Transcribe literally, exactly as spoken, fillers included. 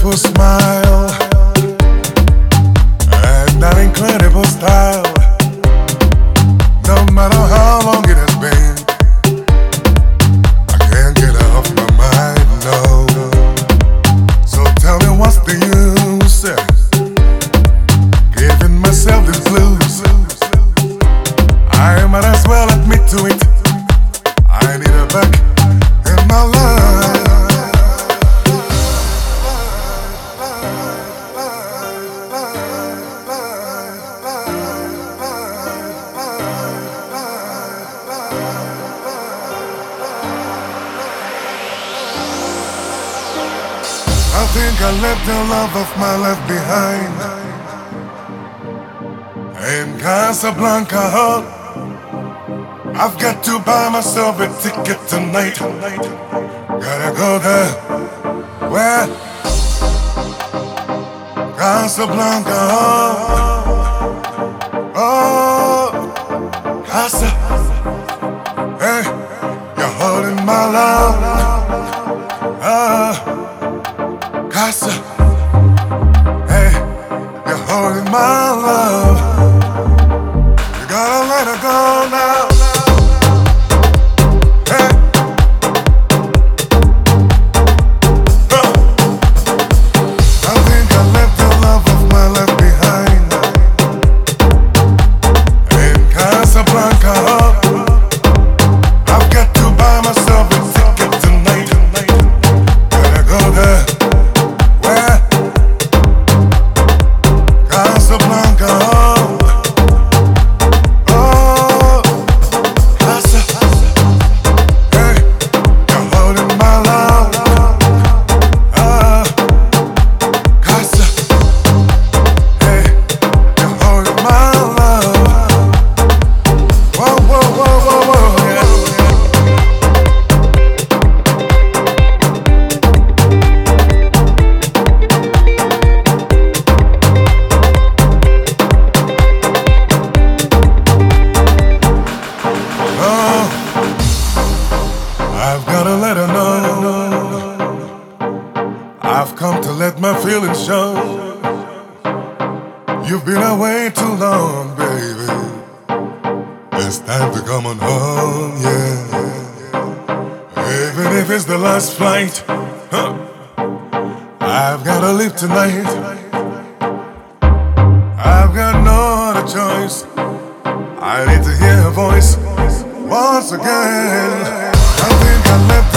beautiful smile and that incredible style. No matter how long it has been, I can't get off my mind, no. So tell me what's the use giving myself these blues? I might as well admit to it, I need her back in my life. I think I left the love of my life behind in Casablanca. I've got to buy myself a ticket tonight. Gotta go there. Where? Casablanca. Oh, Casa. Hey, you're holding my love. Ah. Casa, hey, you're holding my love. You gotta let her go now. Hey, uh. I think I left the love of my life behind in Casablanca. I've got to buy myself a ticket tonight. Gotta go there. I've gotta let her know I've come to let my feelings show. You've been away too long, baby. It's time to come on home, yeah. Even if it's the last flight, huh? I've gotta leave tonight. I've got no other choice. I need to hear her voice once again. I think I left